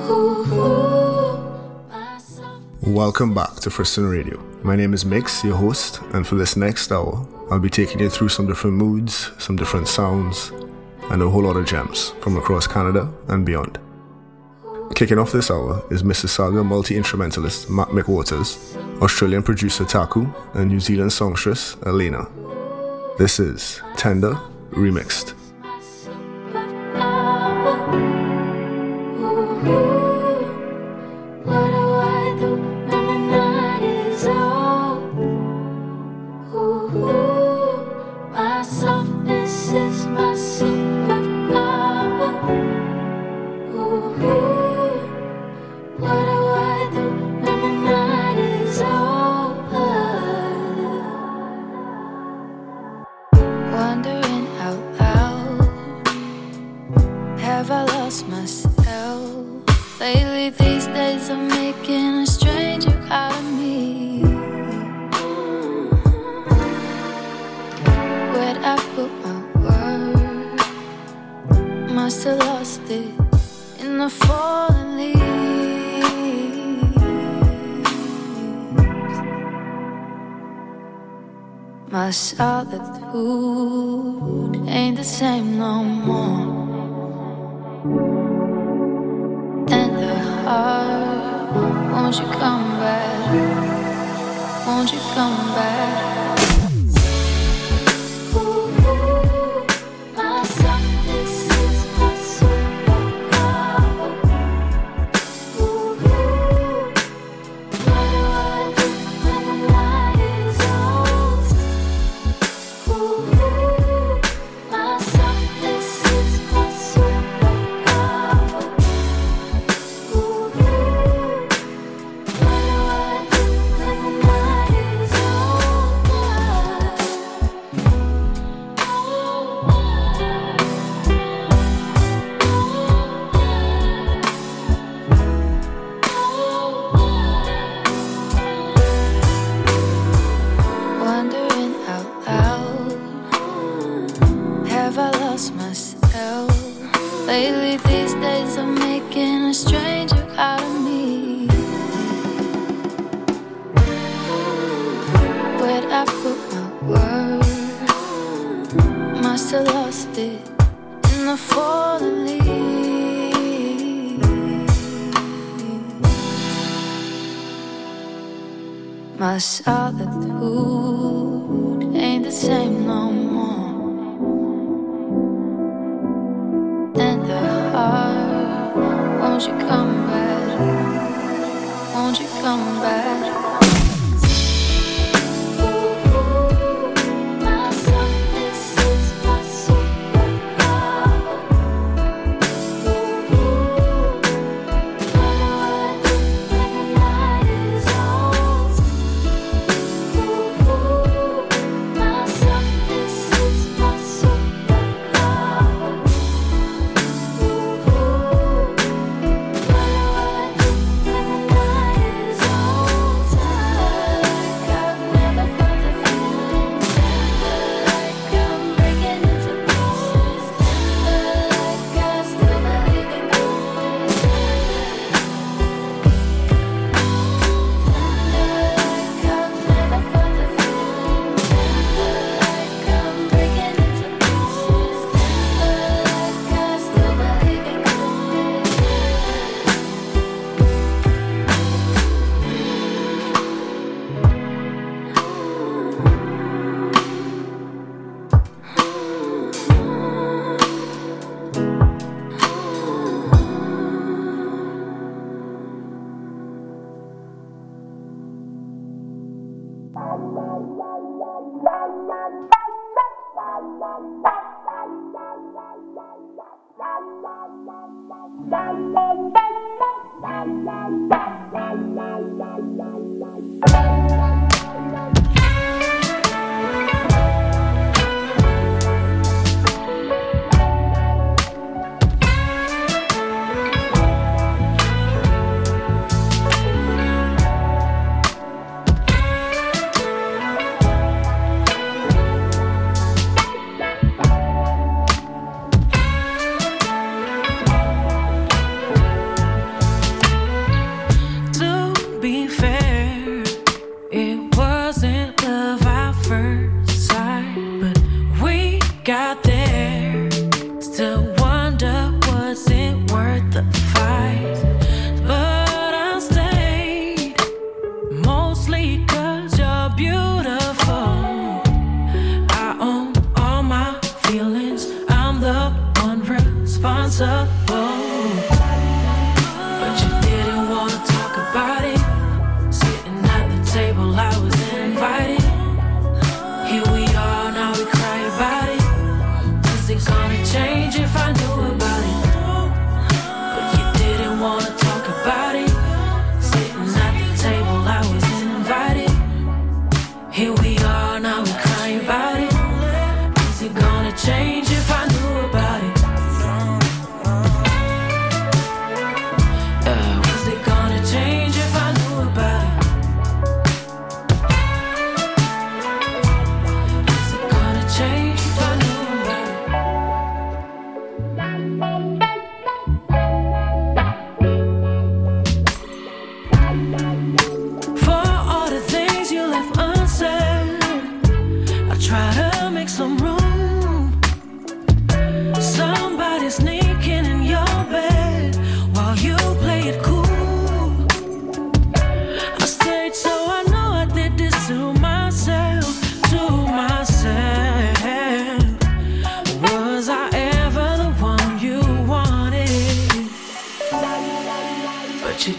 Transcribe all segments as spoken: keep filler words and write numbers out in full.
Welcome back to Friston Radio. My name is Mix, your host, and for this next hour, I'll be taking you through some different moods, some different sounds, and a whole lot of gems from across Canada and beyond. Kicking off this hour is Mississauga multi-instrumentalist Matt McWaters, Australian producer Taku, and New Zealand songstress Elena. This is Tender Remixed. My solitude ain't the same no more. And the heart, won't you come back? Won't you come back? My solitude ain't the same no more. And the heart, won't you come back? Won't you come back?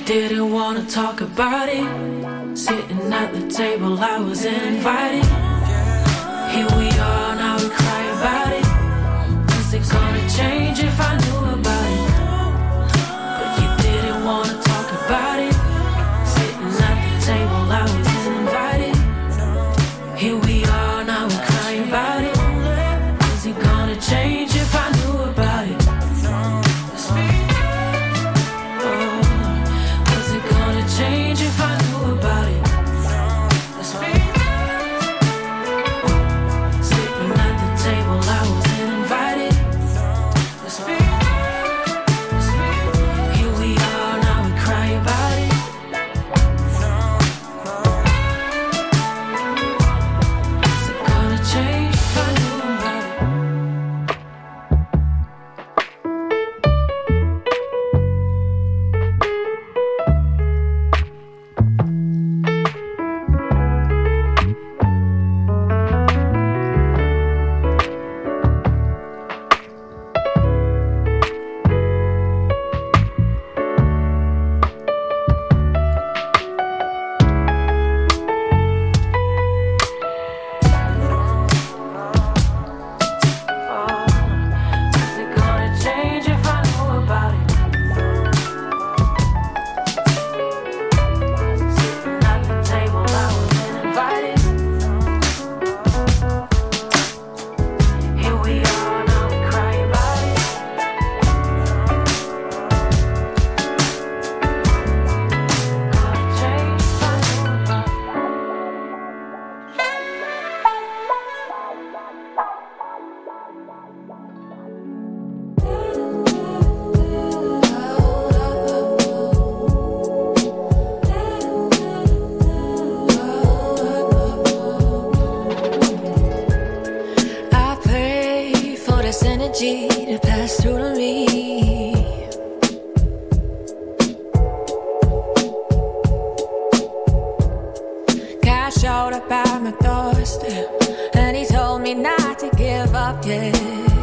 didn't wanna talk about it. Sitting at the table, I was invited. Here we are, now we cry about it. Is it gonna change if I knew about it? But you didn't wanna talk about it. Sitting at the table, I was invited. Here we are, now we cry about it. Is it gonna change if I knew about it? Change if I knew about it. Sitting at the table, I wasn't invited. Here we are, now we cry about it. Is it gonna change if I knew about it? To pass through to me. God showed up at my doorstep, and he told me not to give up yet.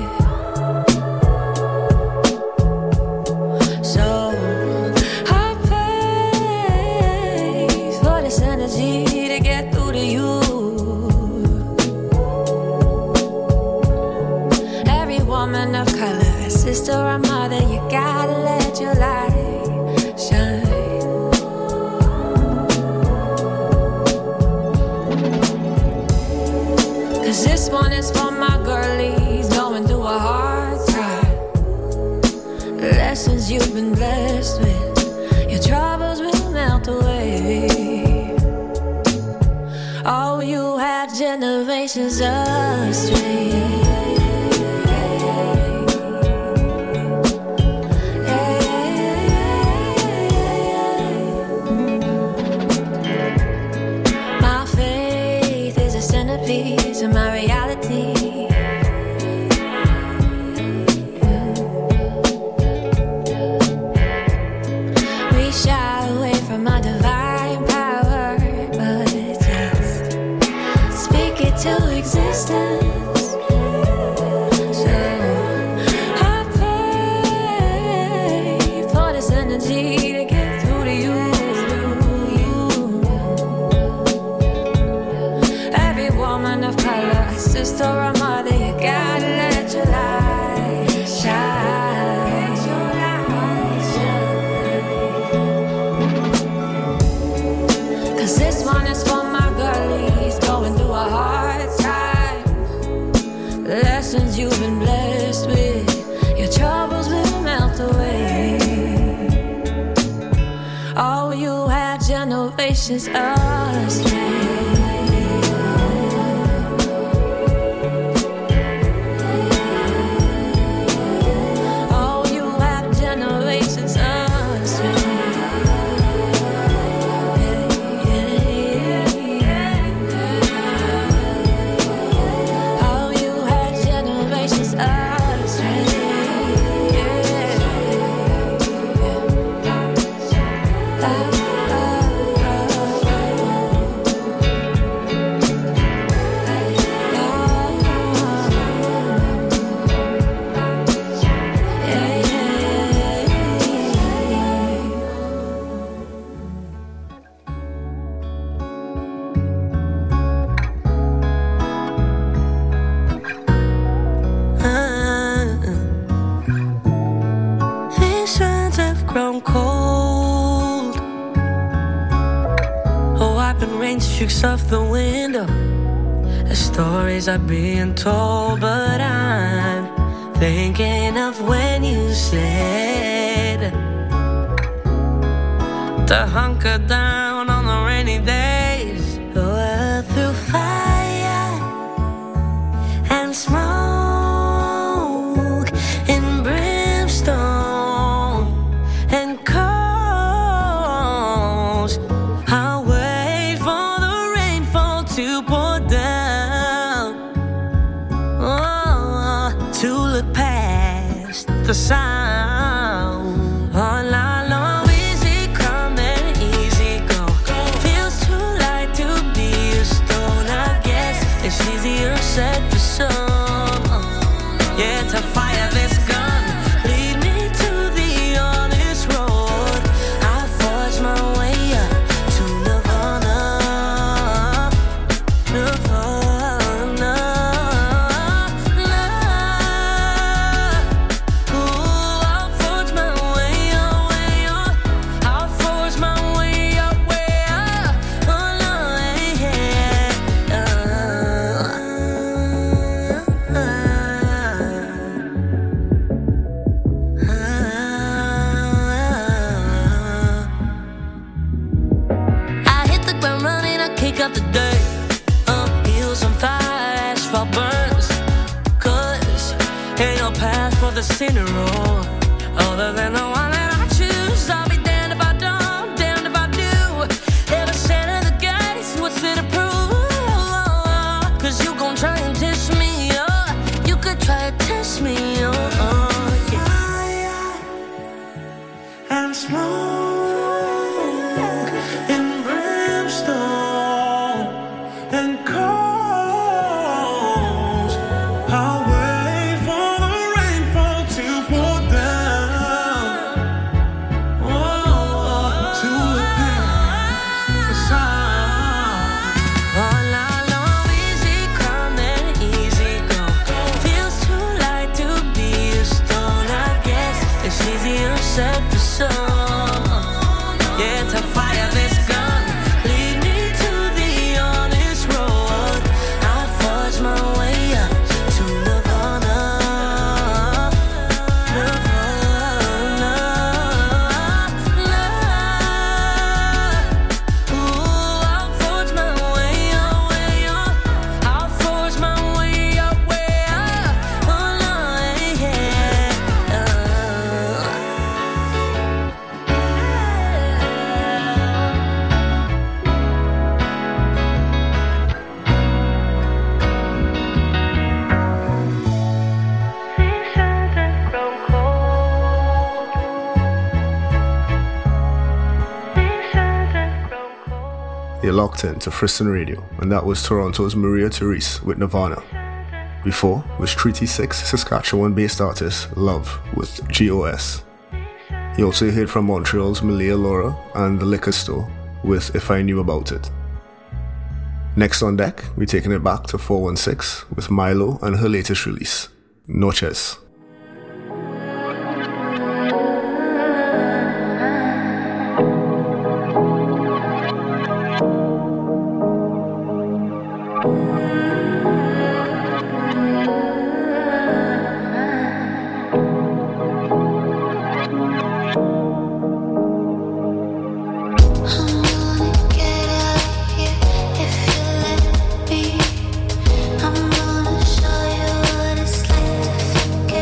So I pray for this energy to get through to you. Woman of color, sister or mother, you gotta let your light shine. Cause this one is for my girlies going through a hard time. The lessons you've been blessed with, your troubles will melt away. Oh, you had generations of strength. Of my reality. We shy away from our divine power, but just speak it to existence. So I pray for this energy to get through to you. Of color, sister or mother, you gotta let your light shine. Cause this one is for my girlies going through a hard time. The lessons you've been blessed with, your troubles will melt away. Oh, you had generations of strength. streaks off the window. The stories are being told, but I'm thinking of when you said to hunker down on the rainy days. Well, through fire and smoke and brimstone and coals, I'll wait for the rainfall to pour down. Oh, to look past the sound. All I know. It's easier said for some. Yeah, to fire this gun, lead me to the honest road. I forge my way up to Nirvana, Nirvana. Ooh, I'll forge my way up, way up. I'll forge my way up, way up. Oh no, yeah. Uh, up the day, uh, heels on fire, asphalt burns. Cause ain't no path for the sinner roll other than the one that I choose. I'll be damned if I don't, damned if I do. Every cent of the guys, what's it to prove? Cause you gon' try and test me, uh, you could try and test me, uh, uh, yeah. Fire and smoke and brimstone and coals, I'll wait for the rainfall to pour down. Oh, to look past the sound. All I know, easy come and easy go. Feels too light to be a stone, I guess. It's easier said for some. Yeah, to fire this gun, lead me to the honest road. I'll forge my way up to Nirvana, Nirvana. Ooh, I'll forge my way up, way up. I'll forge my way up, way up. Oh no, yeah. Uh, You're locked in to Friston Radio, and that was Toronto's Maria Therese with Nirvana. Before was Treaty six Saskatchewan-based artist Love with G O S. You also heard from Montreal's Malia Laura and The Liquor Store with If I Knew About It. Next on deck, we're taking it back to four one six with Milo and her latest release, Noches. I'm gonna show you what it's like to forget.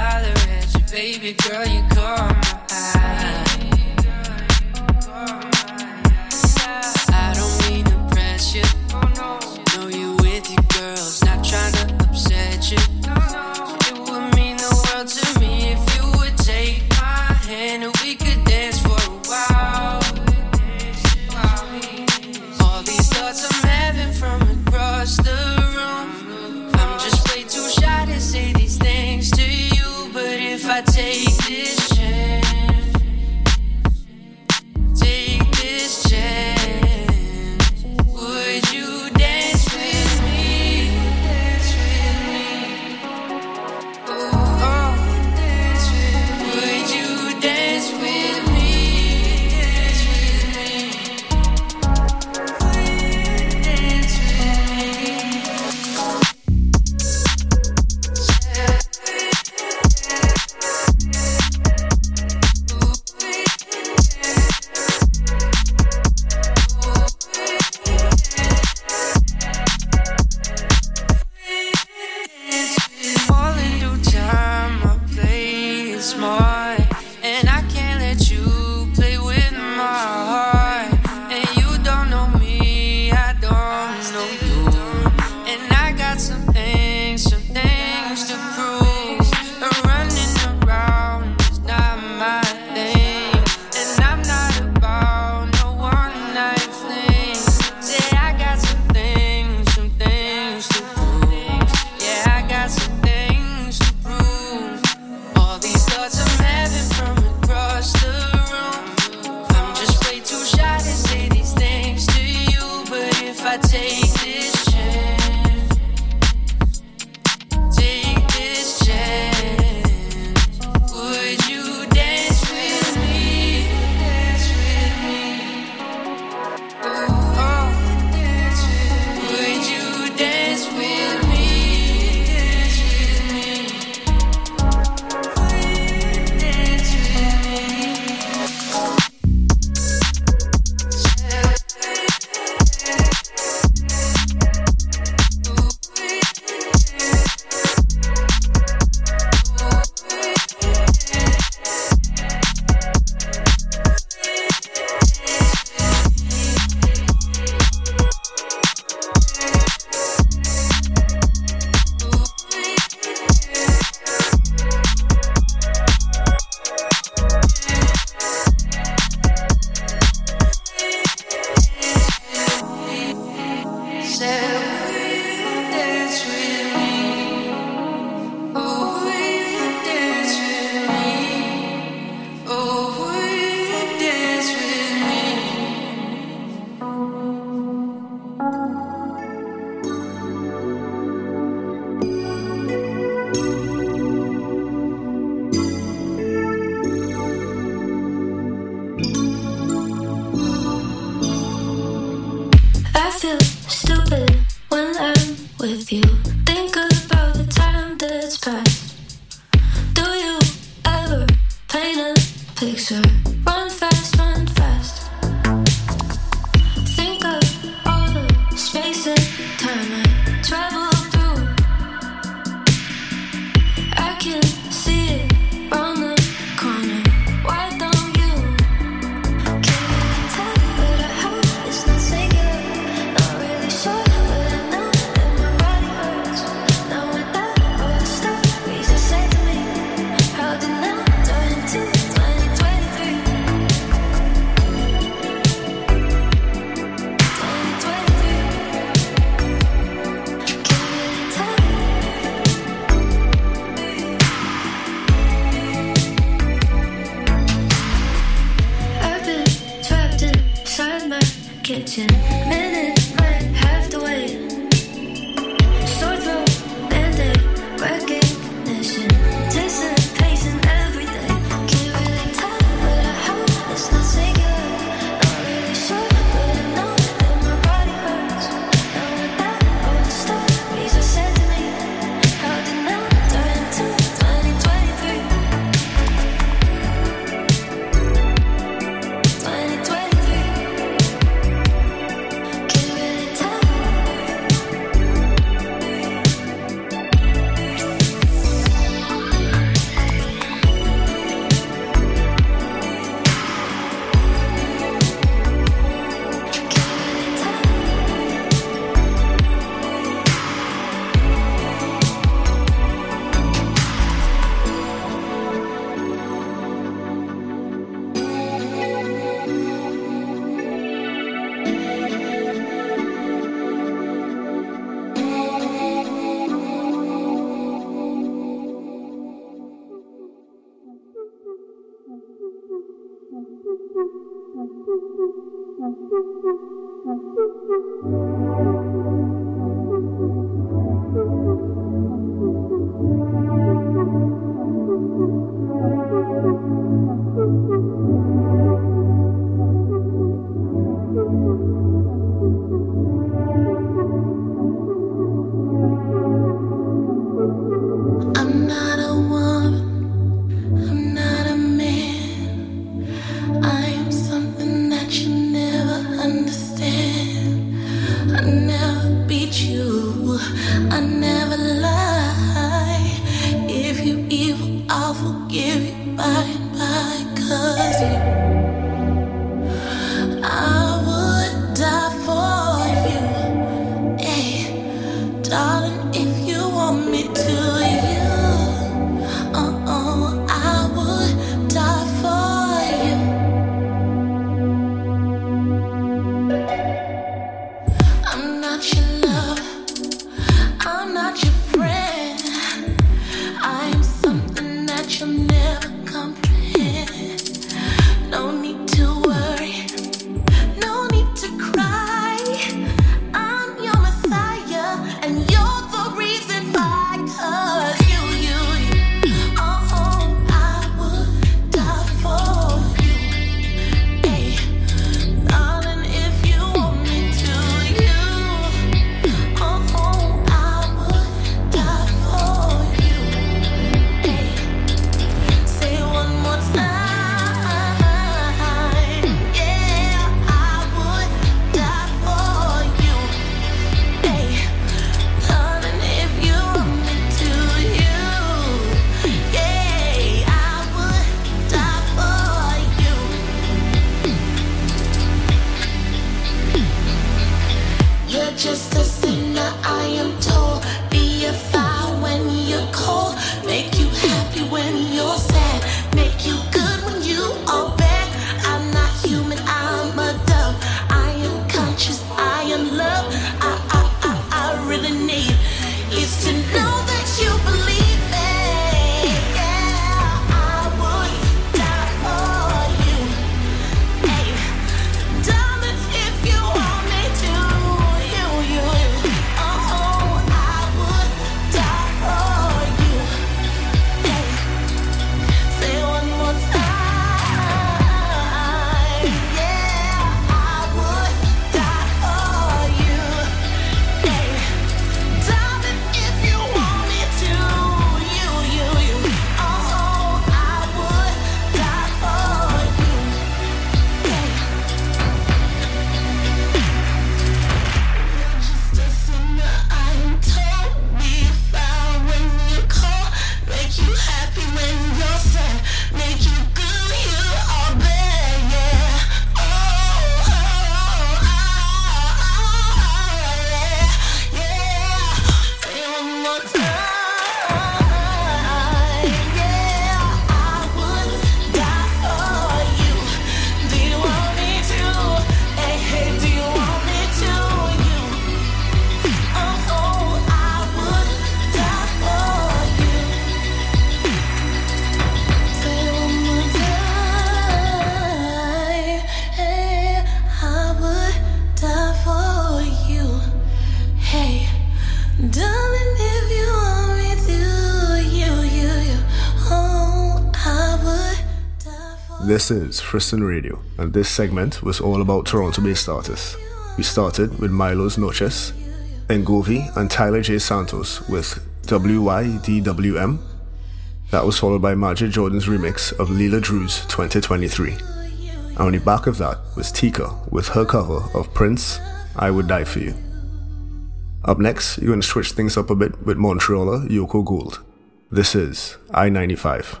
This is Friston Radio, and this segment was all about Toronto-based artists. We started with Milo's Noches, Ngovi and Tyler J. Santos with W Y D W M. That was followed by Majid Jordan's remix of Leela Drew's twenty twenty-three. And on the back of that was Tika with her cover of Prince, I Would Die For You. Up next, you're going to switch things up a bit with Montrealer Yoko Gould. This is I ninety-five.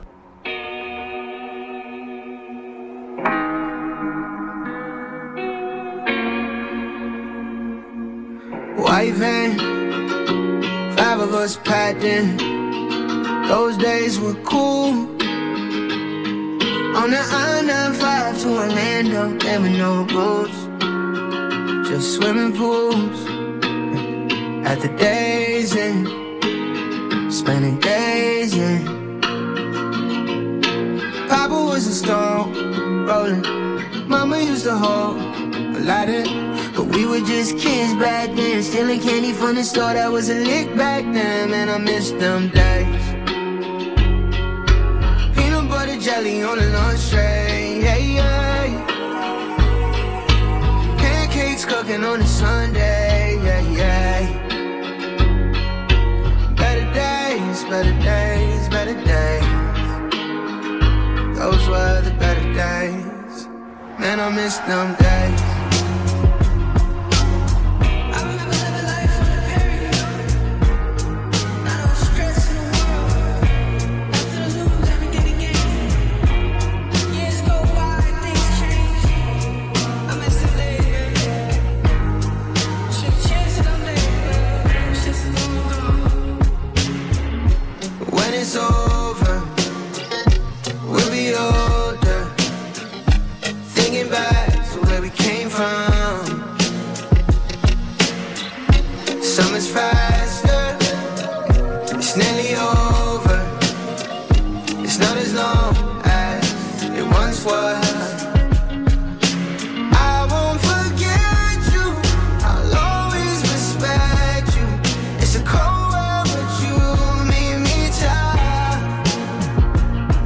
White van, five of us packed in. Those days were cool. On the I ninety-five to Orlando, there were no rules, just swimming pools. At the days end, spending days in. Papa was a stone rolling. Mama used to hold a lighter. But we were just kids back then, stealing candy from the store that was a lick back then. Man, I miss them days. Peanut butter jelly on the lunch tray, yeah, yeah. Pancakes cooking on a Sunday, yeah, yeah. Better days, better days, better days. Those were the better days. Man, I miss them days.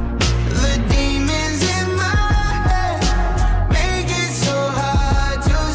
To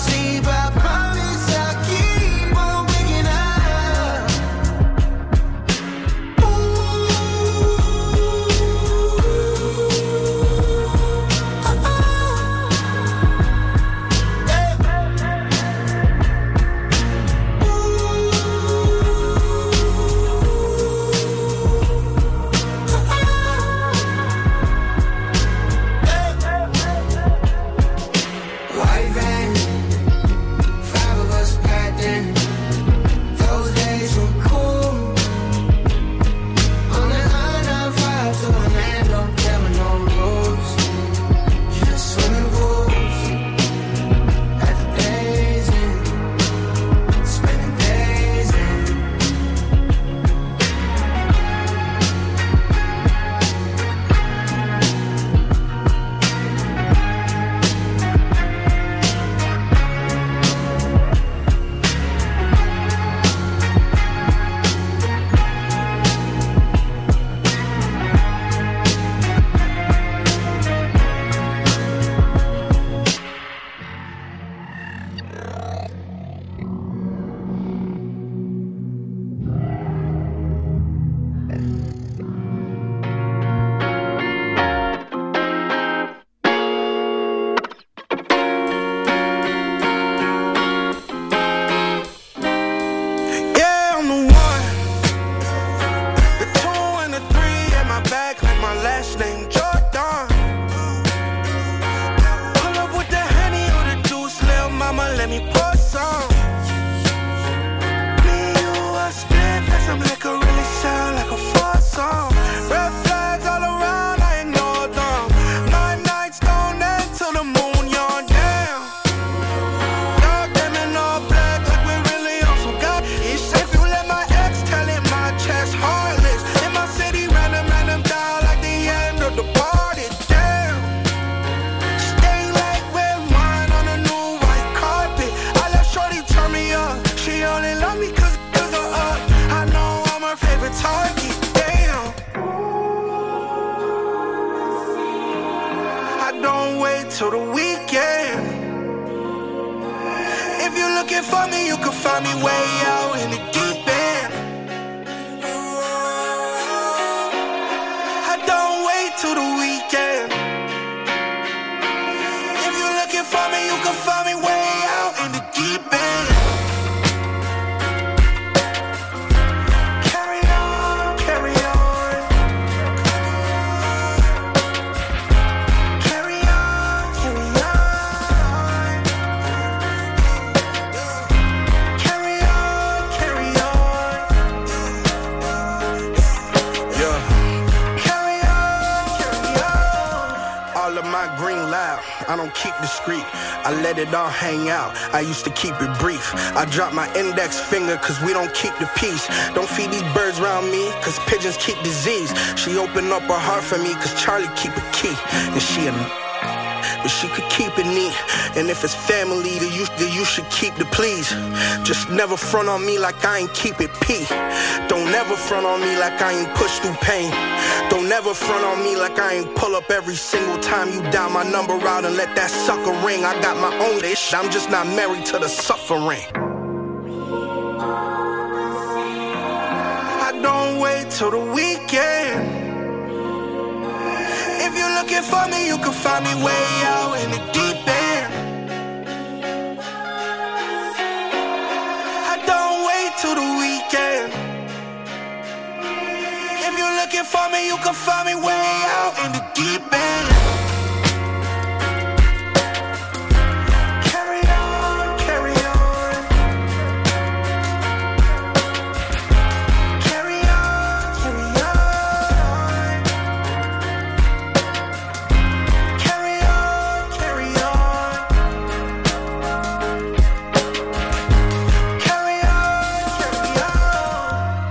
till the weekend. If you're looking for me, you can find me way out in the deep end. I don't wait till the weekend. If you're looking for me, you can find me way out in the deep end. Carry on, carry on. Carry on, carry on. Carry on, carry on. Yeah. Carry on, carry on. All of my green loud, I don't keep discreet. I let it all hang out, I used to keep it brief. I drop my index finger cause we don't keep the peace. Don't feed these birds around me cause pigeons keep disease. She opened up her heart for me cause Charlie keep a key. And she a but she could keep it neat. And if it's family, then you, then you should keep the please. Just never front on me like I ain't keep it P. Don't ever front on me like I ain't push through pain. Don't ever front on me like I ain't pull up every single time you dial my number out and let that sucker ring. I got my own ish, I'm just not married to the suffering. I don't wait till the weekend. If you're looking for me, you can find me way out in the deep end. I don't wait till the weekend. If you're looking for me, you can find me way out in the deep end. Carry on, carry on. Carry on, carry on. Carry on, carry on. Carry on, carry on.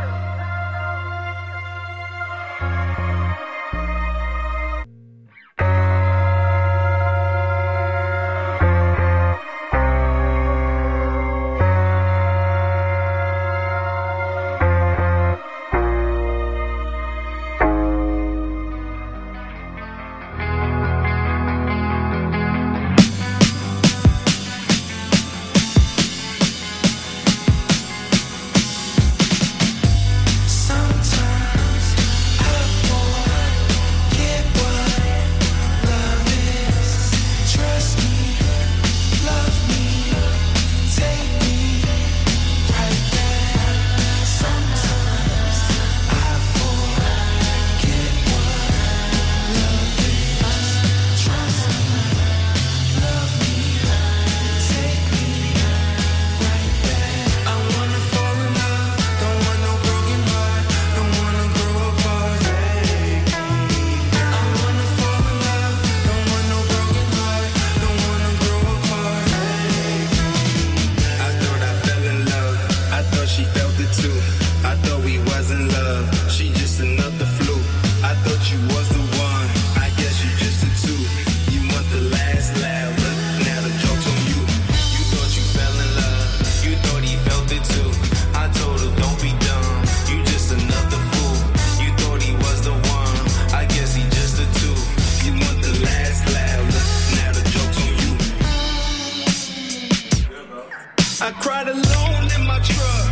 I cried alone in my truck.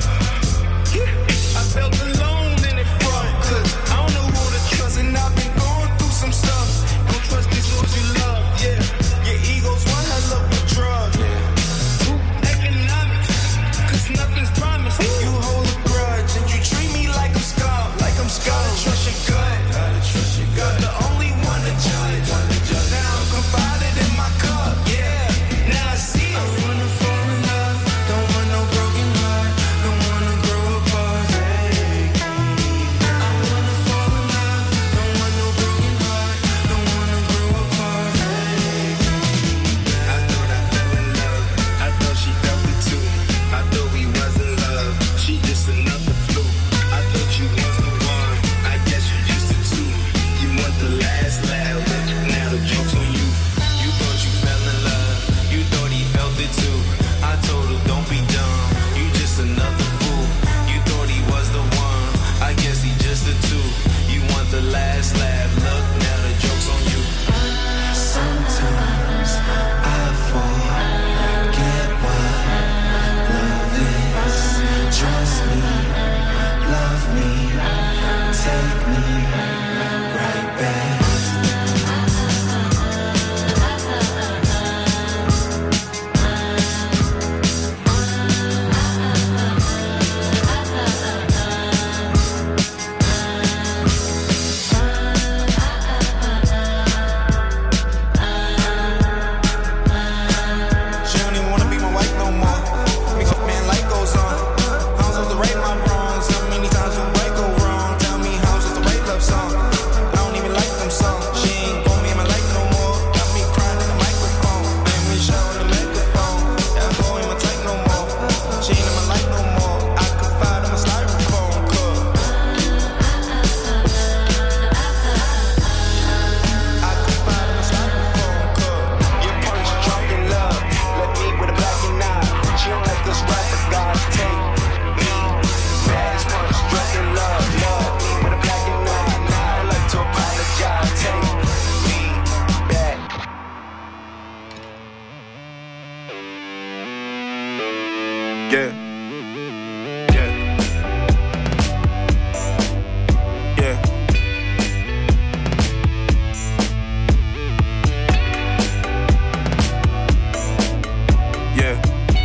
I felt alone in it front. Cause I don't know who to trust, and I've been going through some stuff. Don't trust these ones you love, yeah. Your ego's one hell of a drug. Economics, cause nothing's promised. If you hold a grudge and you treat me like I'm scum, like I'm scum. Gotta trust your gut, gotta trust your gut. The only one to judge. Now I'm confided in my cup, yeah. Now I see it. I wanna fall in love. Don't want no broken heart. Don't wanna grow apart. Hey. Yeah. Yeah. Yeah. Yeah.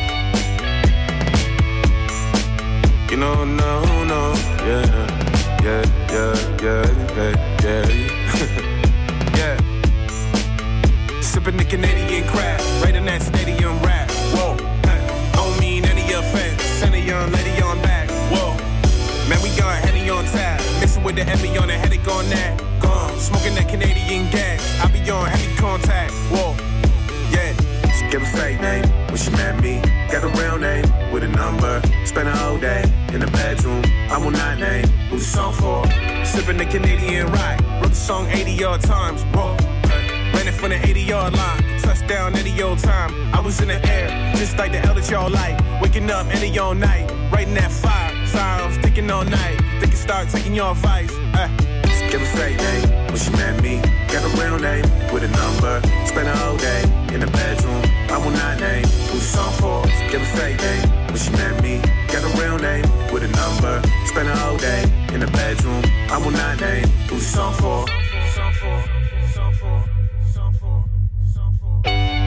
You know, no, no. Yeah. Yeah, yeah, yeah, yeah, yeah. Yeah. Sipping the Canadian crap, right in that stadium rap. Whoa. Don't mean any offense. Send a young lady on back. Whoa. Man, we got Henny on tap. Mixing with the Emmy on the headache on that. Gone. Smoking that Canadian gas. I be on heavy contact. Whoa. Yeah. She give a fake name when she met me. Got a real name with a number. Spend a whole day in the bedroom. I will not name who the song for. Sipping the Canadian ride. Wrote the song eighty odd times. Whoa. Ran it from the eighty yard line. Touchdown any old time. I was in the air, just like the elders y'all like. Waking up any old night. Writing that fire. Sounds thinking all night. Think it start taking your advice. Uh. She give a fake name when she met me. Got a real name with a number. Spend a whole day in the bedroom. I will not name who the song for. She give a fake name when she met me. Got a real name with a number. Spend a whole day in the bedroom. I will not name who the song for. Song for. Song for. Song for. Song for.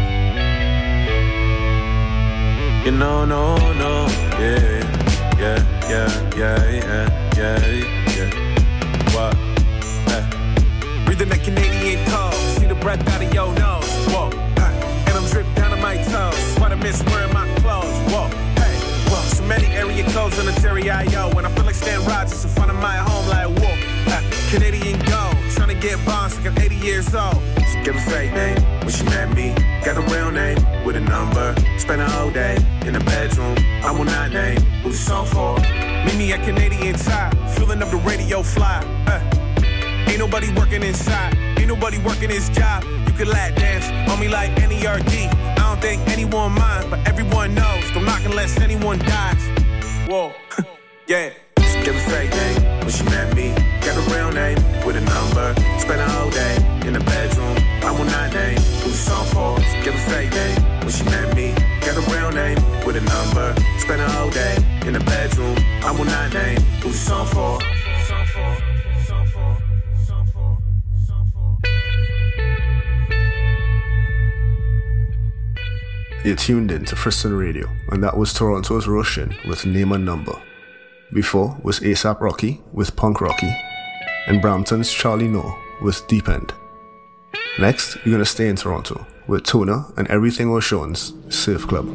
You know, no, no, yeah, yeah, yeah, yeah, yeah, yeah, yeah. What? Hey. Breathing that Canadian cold, see the breath out of your nose. Whoa, hey. And I'm dripped down to my toes. Why I miss wearing my clothes. Whoa, hey. Well, so many area codes on the Terry I O. When I feel like Stan Rogers in front of my home, like whoa, hey. Canadian gold, trying to get bonds like I'm eighty years old. She give a fake name when she met me. Got a real name with a number. Spend a whole day in the bedroom. I will not name who the song for. Meet me at Canadian Tire, filling up the radio fly. Uh. Ain't nobody working inside, ain't nobody working his job. You can lap dance on me like N E R D. I don't think anyone mind, but everyone knows. Don't knock unless anyone dies. Whoa, yeah. She give a fake name when she met me. Got a real name with a number. Spend a whole day in the bedroom. I will not name who the song for. She give a fake name when she met me. Got a real name with a number. Spend a whole day in the bedroom. I will not name who the song for. Song for. Song for. Song for. Song for. You're tuned in to Friston Radio, and that was Toronto's Russian with Name and Number. Before was ASAP Rocky with Punk Rocky, and Brampton's Charlie No with Deep End. Next, you're gonna stay in Toronto with Tona and Everything Ocean's Surf Club.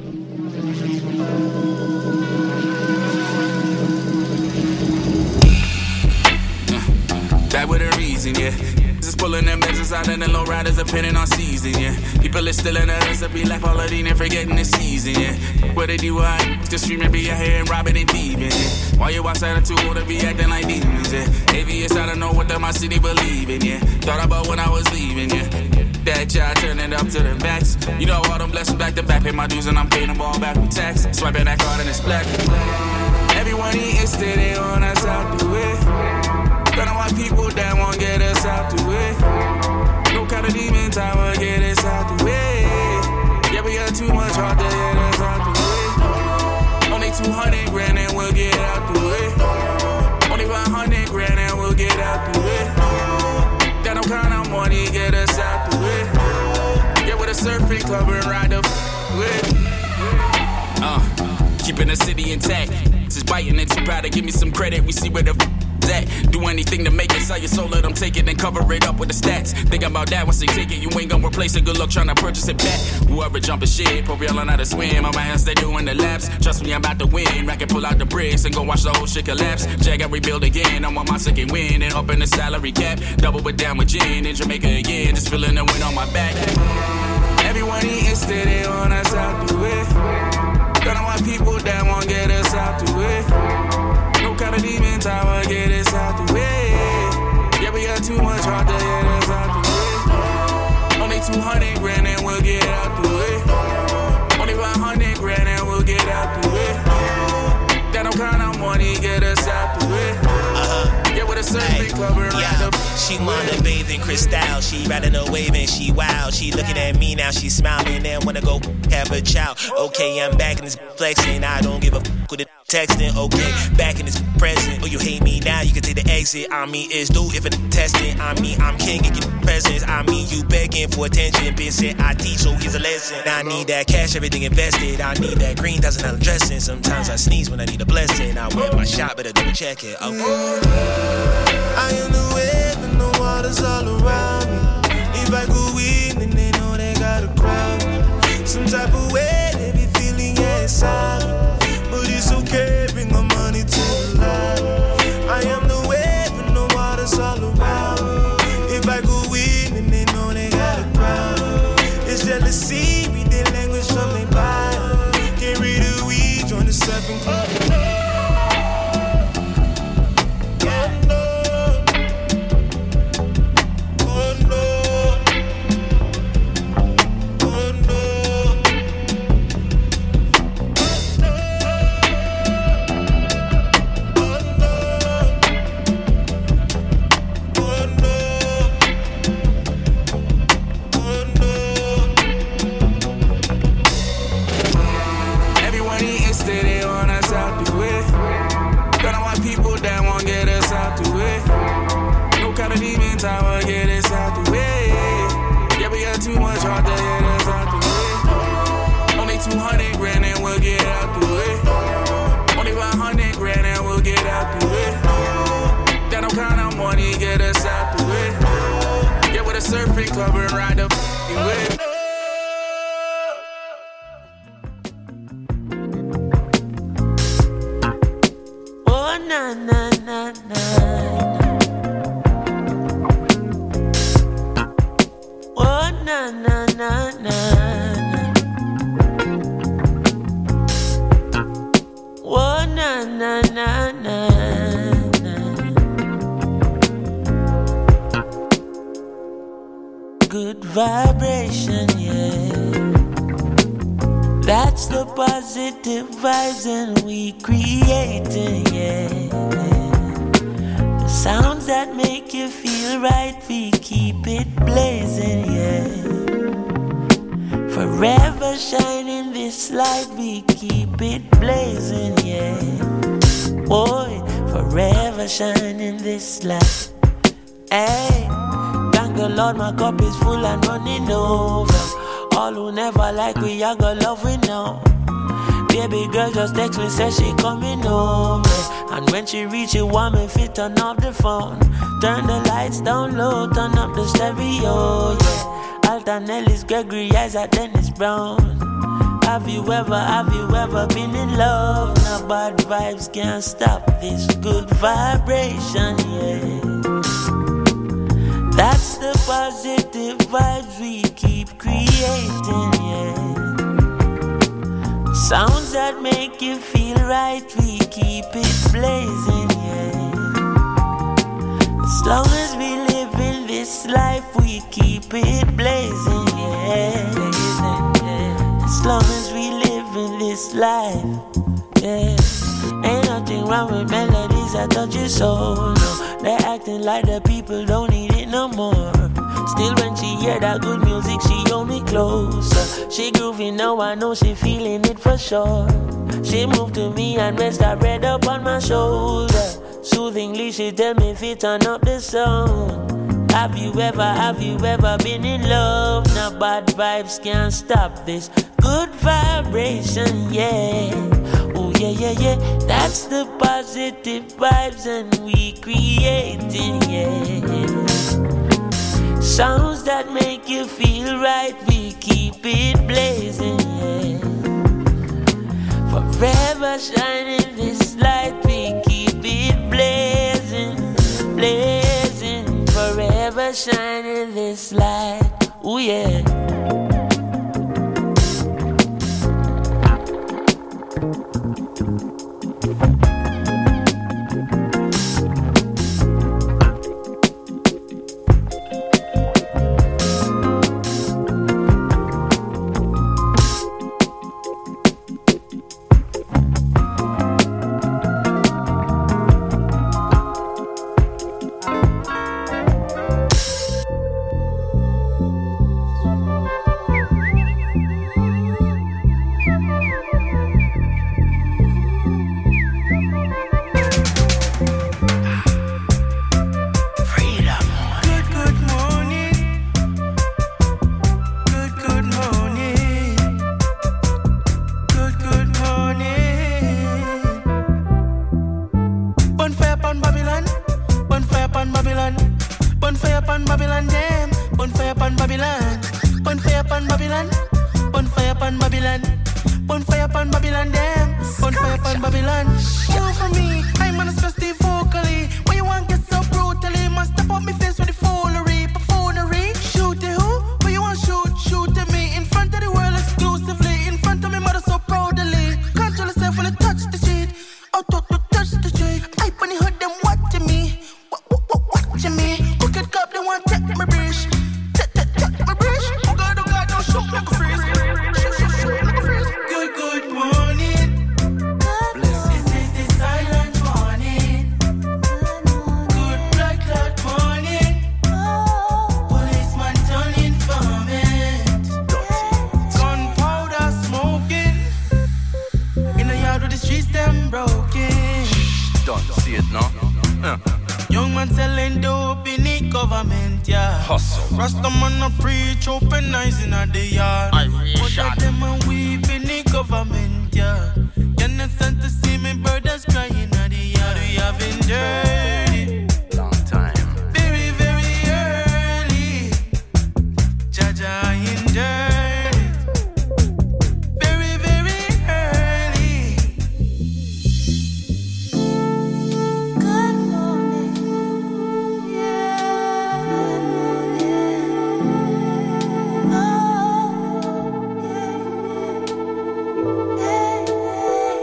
That with a reason, yeah. Just pulling them business out and the low riders depending on season, yeah. People are still in the recipe like Pauline and forgetting the season, yeah. What they do, I just streaming, be out here and robbing and thieving, yeah. While you outside of too old to be acting like demons, yeah. Avious, I don't know what the my city believe in, yeah. Thought about when I was leaving, yeah. That job turning up to the max. You know all them blessings back to back. Pay my dues and I'm paying them all back with tax. Swiping that card and it's black. Everyone eating still, they want us out the way. Gonna want people that won't get us out the way. No kind of demons, I will get us out the way. Yeah, we got too much heart to get us out the way. Only two hundred grand and we'll get out the way. Only five hundred grand and we'll get out the way. Got no kind of money, get us out the way. Yeah, with a surfing club and ride the way. Uh, keeping the city intact. Just biting and too proud to give me some credit. We see where the f- at. Do anything to make it, sell your soul, let them take it and cover it up with the stats. Think about that once they take it, you ain't gonna replace it. Good luck trying to purchase it back. Whoever jumping shit, hope y'all learn how to swim. On my hands, they doing the laps. Trust me, I'm about to win. Rack and pull out the bricks and go watch the whole shit collapse. Jag, I rebuild again. I'm on my second win and up in the salary cap. Double it down with gin in Jamaica again. Just feeling the wind on my back. Everyone eating still, they want us out the way. Gonna want people that won't get us out the way. No kind of demons, I will get us out the way. Yeah, we got too much heart to get us out the way. Only two hundred grand and we'll get out the way. Only five hundred grand and we'll get out the way. Got no kind of money, get us out the way. Uh-huh. Yeah, with a surfing club and ride up. She wanna bathe in crystal, she riding a wave and she wild. She looking at me now, she smiling and wanna go have a child. Okay, I'm back in this flexing, I don't give a fuck with it texting. Okay, back in this present. Oh, you hate me now, you can take the exit. I mean, it's due if it's testing. I mean, I'm king and get presents. I mean, you begging for attention. Been said I teach, so here's a lesson. I need that cash, everything invested. I need that green thousand dollar dressing. Sometimes I sneeze when I need a blessing. I wear my shot, better double check it. Okay. I am the wave and the water's all around me. If I go in, then they know they got a crowd. Some type of way they be feeling, yeah, it's silent. But it's okay, bring my money to the line. I am the wave and the water's all around me. If I go in, then they know they got a crowd. It's jealousy, read their language from their body. Can't read a weed, join the surfing club. Club and ride the f***ing way. Oh, na, na, na, na. Oh, na, na, na, na. Oh, na, na, na, na. Good vibration, yeah. That's the positive vibes and we creating, yeah. The sounds that make you feel right, we keep it blazing, yeah. Forever shining this light, we keep it blazing, yeah. Boy, forever shining this light, hey. The Lord, my cup is full and running over. All who never like we, I got love we know. Baby girl just text me, says she coming over. And when she reach it, want me fit turn off the phone. Turn the lights down low, turn up the stereo, yeah. Alton Ellis, Gregory Isaac, Dennis Brown. Have you ever, have you ever been in love? Now bad vibes can't stop this good vibration, yeah. That's the positive vibes we keep creating, yeah. Sounds that make you feel right, we keep it blazing, yeah. As long as we live in this life, we keep it blazing, yeah. As long as we live in this life, yeah. Ain't nothing wrong with melodies that touch your soul, no. They're acting like the people don't need it no more. Still when she hear that good music, she hold me closer. She groovy now, I know she feeling it for sure. She moved to me and rest her head up on my shoulder. Soothingly she tell me if it turn up the sound. Have you ever, have you ever been in love? Now bad vibes can't stop this good vibration, yeah. Oh yeah, yeah, yeah. That's the positive vibes and we creating, yeah. Sounds that make you feel right, we keep it blazing, yeah. Forever shining this light, we keep it blazing, blazing. Forever shining this light, ooh yeah. upon Babylon. Bonfire upon Babylon, them. Bonfire upon Babylon. Show for me, I'm on a special vocally. Why you want get so brutally? Must step up me face with the foolery, buffoonery. Shoot it who? Who you want shoot? Shoot at me in front of the world exclusively. In front of me mother so proudly. Control yourself when you touch the street. Out to touch the street. I when you heard them watching me. What, what, what, watching me. Crooked cop, they want take my bridge. Take, take, take my bridge. Oh God, oh God, don't shoot like a freeze. Shoot, shoot, shoot like a freeze. Good, good morning. This is the silent morning. Good black cloud morning. Policeman turn informant. Gunpowder smoking. In the yard with the streets them broken. Don't see it now. Yeah. Young man selling dope in the government, yeah. Hustle. Rasta man a preach, open eyes in the yard. But of them a weep in the government, yeah. You're not sent to see me brothers crying in the yard. We have been dirty. Long time. Very, very early. Jaja in dirty. Very, very early. Good morning, yeah. Good morning, oh, yeah, hey, hey.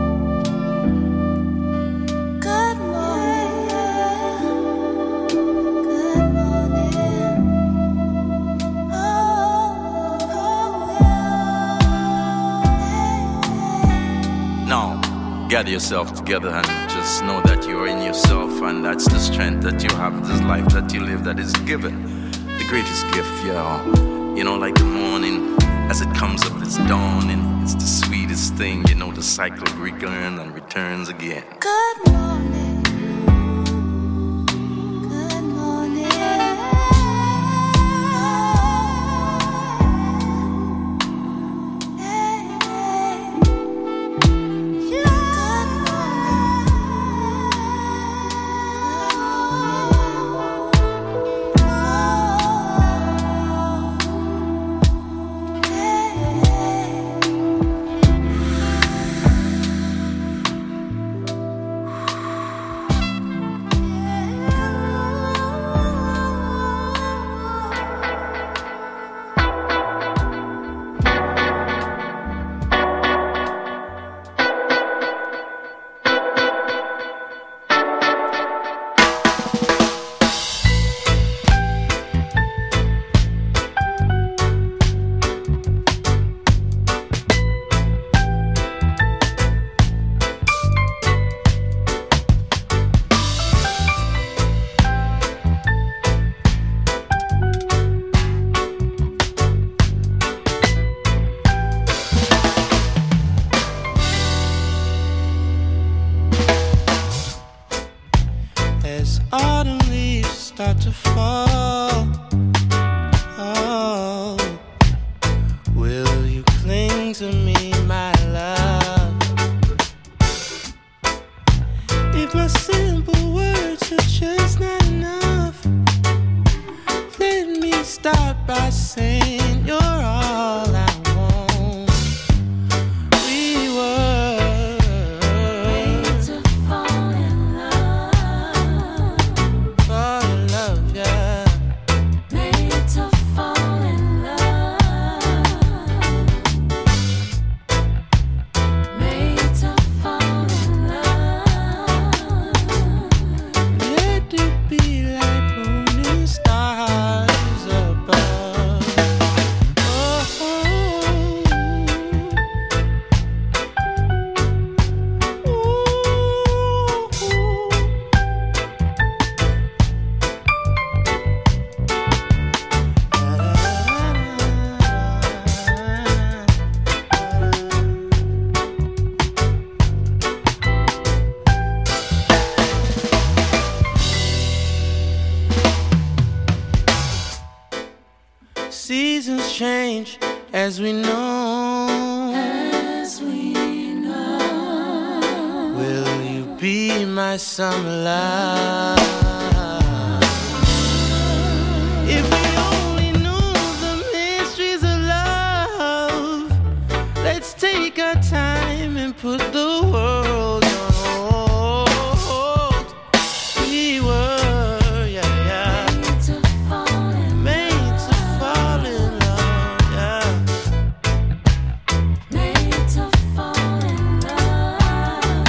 Good morning, yeah. Good morning, oh, yeah. Now, gather yourself together and just know that you are in yourself, and that's the strength that you have, this life that you live that is given. The greatest gift, yeah. You know, like the morning, as it comes up, it's dawning. It's the sweetest thing, you know, the cycle returns and returns again. Good morning. Good morning. Hey, hey. Good morning. Hey, hey. As autumn leaves start to fall, oh, will you cling to me, my love? If my simple words are just not enough, let me start by saying you're all I want. We were Made to fall in love. fall in love, yeah. Made to fall in love. Made to fall in love. Let it be like morning stars above. Seasons change as we know. As we know. Will you be my summer love? If we only knew the mysteries of love, Let's take our time and put the world on hold. We were, yeah, yeah, Made to fall in made to fall in love, yeah. Made to fall in love.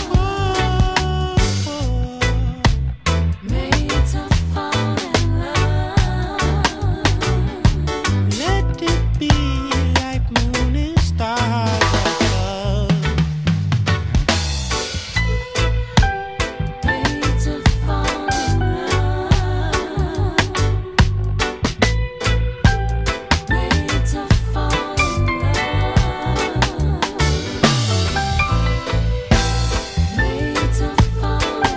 Made to fall in love. Let it be like moon and stars above. Made to fall in love. Made to fall in love. Made to fall in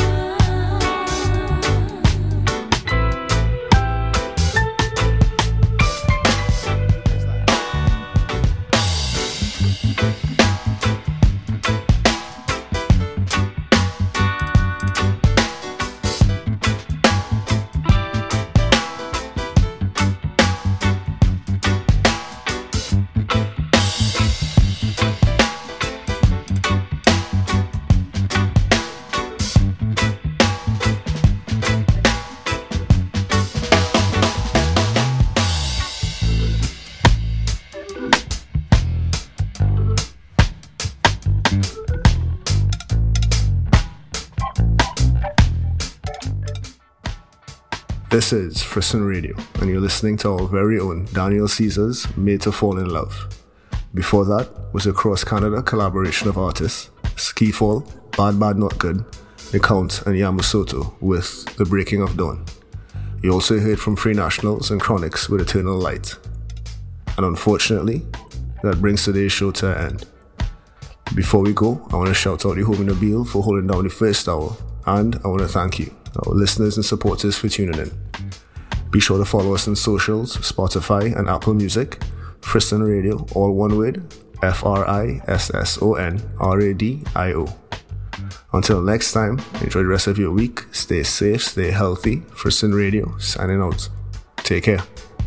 This is Frisson Radio, and you're listening to our very own Daniel Caesar's Made to Fall in Love. Before that was a cross-Canada collaboration of artists, Skiffle, Bad Bad Not Good, The Count and Yamosoto with The Breaking of Dawn. You also heard from Free Nationals and Chronics with Eternal Light. And unfortunately, that brings today's show to an end. Before we go, I want to shout out the Homie Nabil for holding down the first hour, and I want to thank you, our listeners and supporters, for tuning in. Be sure to follow us on socials, Spotify and Apple Music, Frisson Radio, all one word, F R I S S O N R A D I O. Until next time, enjoy the rest of your week, stay safe, stay healthy. Frisson Radio, signing out. Take care.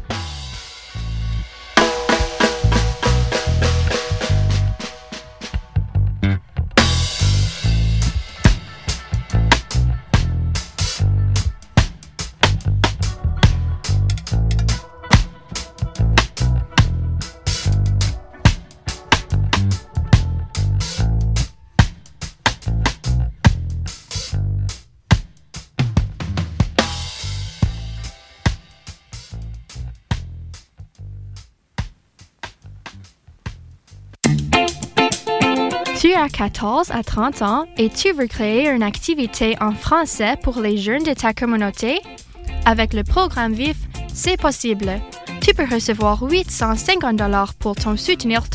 Tu as quatorze à trente ans et tu veux créer une activité en français pour les jeunes de ta communauté? Avec le programme V I F, c'est possible. Tu peux recevoir huit cent cinquante dollars pour ton soutenir